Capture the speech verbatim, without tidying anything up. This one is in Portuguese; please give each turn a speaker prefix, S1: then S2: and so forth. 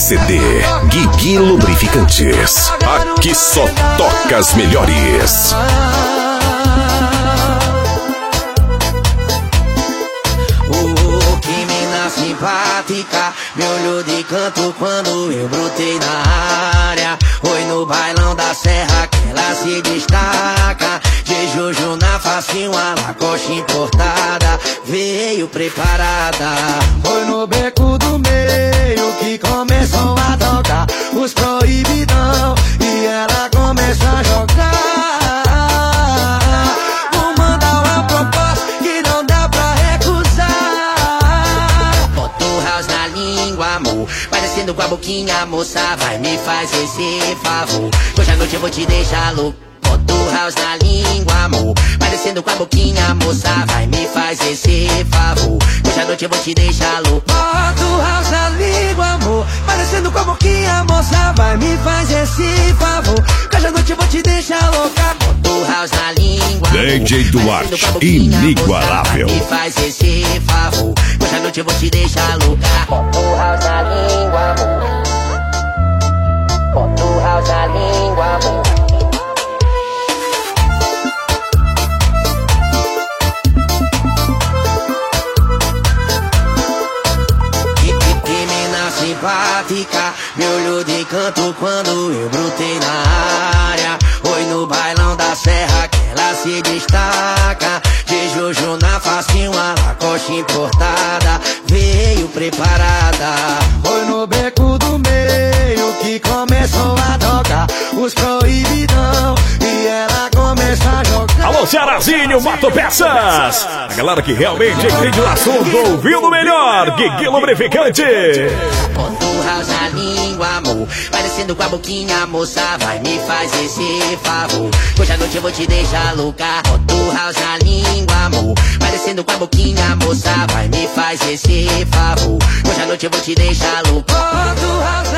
S1: C D Guigui Lubrificantes. Aqui só toca as melhores.
S2: Oh, que mina simpática, me olhou de canto quando eu brotei na área. Foi no bailão da serra que ela se destaca. De Jojo na face, uma lacoste importada, veio preparada. Foi no beco do meio que começou a tocar os proibidão e ela começou a jogar. Vou mandar uma proposta que não dá pra recusar. Bota o house na língua, amor, parecendo com a boquinha, moça, vai me fazer esse favor. Hoje à noite eu vou te deixar louco. Bota o house na língua, amor, parecendo com a boquinha, moça, vai me fazer esse favor. Hoje à noite eu vou te deixar louco. Bota o house na língua, amor, parecendo com a boquinha, moça, vai me fazer esse favor. Hoje à noite eu vou te deixar louca. Bota o house na língua,
S1: D J Duarte, inigualável.
S2: Me faz esse favor. Hoje à noite eu vou te deixar louca. Bota o house na língua, amor. Bota o house na língua, amor. Simpática, me olhou de canto quando eu brotei na área. Foi no bailão da serra que ela se destaca. De Jojo na face, uma lacoste importada, veio preparada. Foi no beco do meio que começou a tocar os proibidão e ela começou a jogar.
S3: Alô, Cearazinho, Mato Peças! A galera que realmente entende o assunto, ouviu no melhor, Guigui Lubrificante.
S2: Bota o house na língua, amor, parecendo com a boquinha, moça, vai me fazer esse favor. Hoje à noite eu vou te deixar louca. Bota o house na língua, amor, parecendo com a boquinha, moça, vai me fazer esse favor. Hoje à noite eu vou te deixar louca. Bota o house